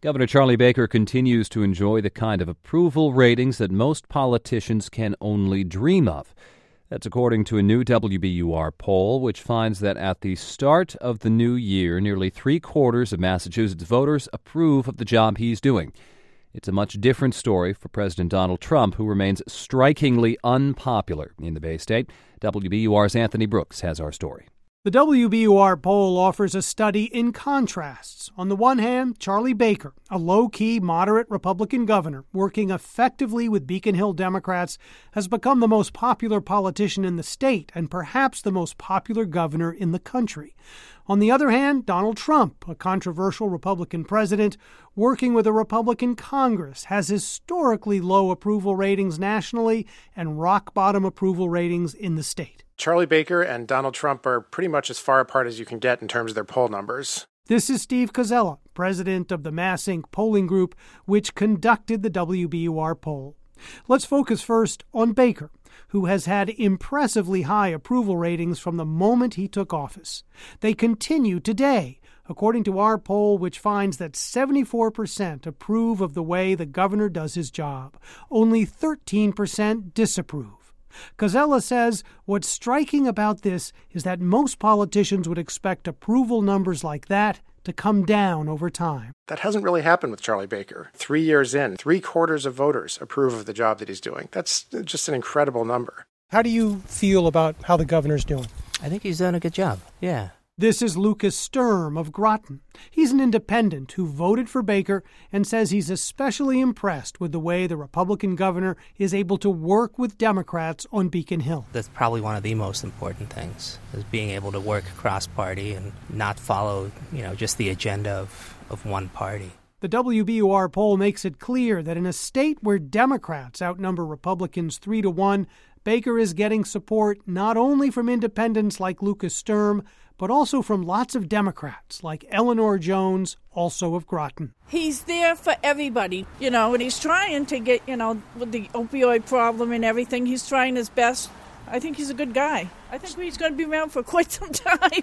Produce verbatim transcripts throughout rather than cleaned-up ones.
Governor Charlie Baker continues to enjoy the kind of approval ratings that most politicians can only dream of. That's according to a new W B U R poll, which finds that at the start of the new year, nearly three-quarters of Massachusetts voters approve of the job he's doing. It's a much different story for President Donald Trump, who remains strikingly unpopular in the Bay State. W B U R's Anthony Brooks has our story. The W B U R poll offers a study in contrasts. On the one hand, Charlie Baker, a low-key, moderate Republican governor working effectively with Beacon Hill Democrats, has become the most popular politician in the state and perhaps the most popular governor in the country. On the other hand, Donald Trump, a controversial Republican president working with a Republican Congress, has historically low approval ratings nationally and rock-bottom approval ratings in the state. Charlie Baker and Donald Trump are pretty much as far apart as you can get in terms of their poll numbers. This is Steve Koczela, president of the MassInc polling group, which conducted the W B U R poll. Let's focus first on Baker, who has had impressively high approval ratings from the moment he took office. They continue today, according to our poll, which finds that seventy-four percent approve of the way the governor does his job. Only thirteen percent disapprove. Koczela says what's striking about this is that most politicians would expect approval numbers like that to come down over time. That hasn't really happened with Charlie Baker. Three years in, three quarters of voters approve of the job that he's doing. That's just an incredible number. How do you feel about how the governor's doing? I think he's done a good job, yeah. This is Lucas Sturm of Groton. He's an independent who voted for Baker and says he's especially impressed with the way the Republican governor is able to work with Democrats on Beacon Hill. That's probably one of the most important things, is being able to work cross-party and not follow, you know, just the agenda of, of one party. The W B U R poll makes it clear that in a state where Democrats outnumber Republicans three to one, Baker is getting support not only from independents like Lucas Sturm, but also from lots of Democrats, like Eleanor Jones, also of Groton. He's there for everybody, you know, and he's trying to get, you know, with the opioid problem and everything, he's trying his best. I think he's a good guy. I think he's going to be around for quite some time.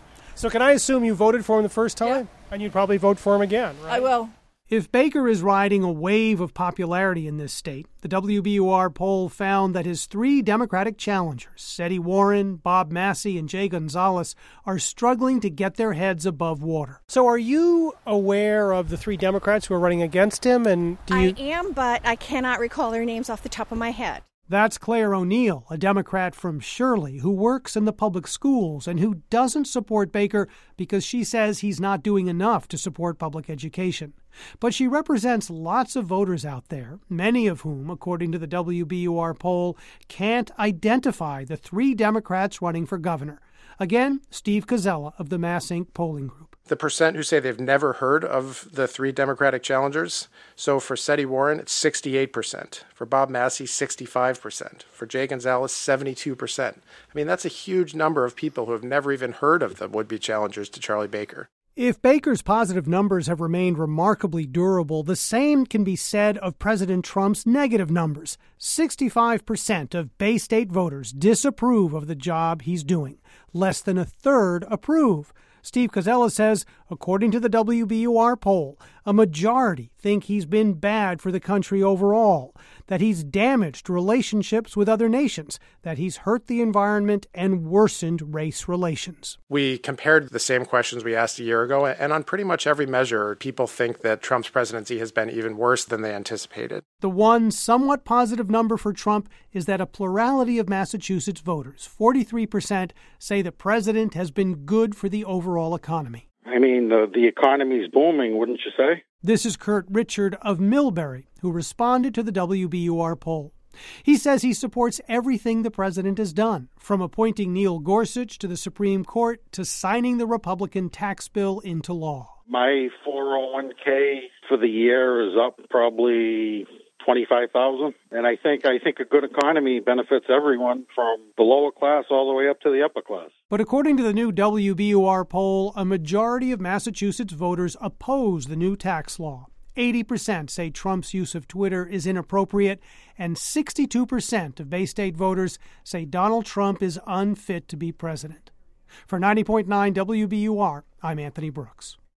So can I assume you voted for him the first time? Yeah. And you'd probably vote for him again, right? I will. If Baker is riding a wave of popularity in this state, the W B U R poll found that his three Democratic challengers, Seti Warren, Bob Massey, and Jay Gonzalez, are struggling to get their heads above water. So are you aware of the three Democrats who are running against him? And do you... I am, but I cannot recall their names off the top of my head. That's Claire O'Neill, a Democrat from Shirley who works in the public schools and who doesn't support Baker because she says he's not doing enough to support public education. But she represents lots of voters out there, many of whom, according to the W B U R poll, can't identify the three Democrats running for governor. Again, Steve Koczela of the MassInc polling group. The percent who say they've never heard of the three Democratic challengers, so for Seti Warren, it's sixty-eight percent. For Bob Massey, sixty-five percent. For Jay Gonzalez, seventy-two percent. I mean, that's a huge number of people who have never even heard of the would-be challengers to Charlie Baker. If Baker's positive numbers have remained remarkably durable, the same can be said of President Trump's negative numbers. sixty-five percent of Bay State voters disapprove of the job he's doing. Less than a third approve. Steve Koczela says, according to the W B U R poll, a majority think he's been bad for the country overall, that he's damaged relationships with other nations, that he's hurt the environment and worsened race relations. We compared the same questions we asked a year ago, and on pretty much every measure, people think that Trump's presidency has been even worse than they anticipated. The one somewhat positive number for Trump is that a plurality of Massachusetts voters, forty-three percent, say the president has been good for the overall economy. I mean, the, the economy's booming, wouldn't you say? This is Kurt Richard of Millbury, who responded to the W B U R poll. He says he supports everything the president has done, from appointing Neil Gorsuch to the Supreme Court to signing the Republican tax bill into law. My four oh one k for the year is up probably twenty-five thousand dollars. And I think I think a good economy benefits everyone from the lower class all the way up to the upper class. But according to the new W B U R poll, a majority of Massachusetts voters oppose the new tax law. eighty percent say Trump's use of Twitter is inappropriate, and sixty-two percent of Bay State voters say Donald Trump is unfit to be president. For ninety point nine W B U R, I'm Anthony Brooks.